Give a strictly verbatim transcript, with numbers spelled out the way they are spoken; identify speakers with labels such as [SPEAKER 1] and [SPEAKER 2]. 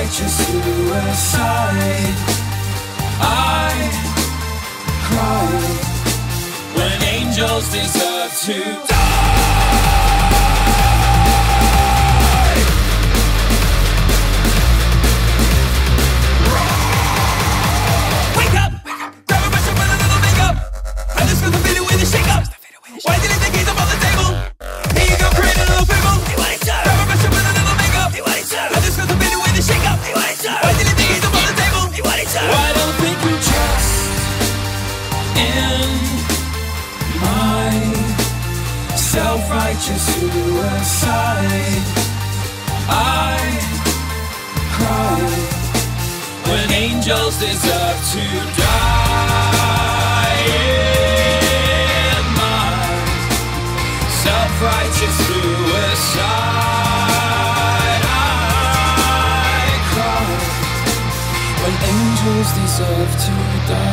[SPEAKER 1] self-righteous suicide. I cry when angels deserve to die. Wake up! Grab a brush and put a little makeup. I'm just gonna fit it with a shake up. Why did he think he's up on the table? Here you go, create a little fable. Grab a brush and put a little makeup. I'm just gonna fit it with a shake up. Why did he think he's up on the table? Why don't think you trust in my self-righteous suicide? I cry when angels deserve to die. In my self-righteous suicide, I cry when angels deserve to die.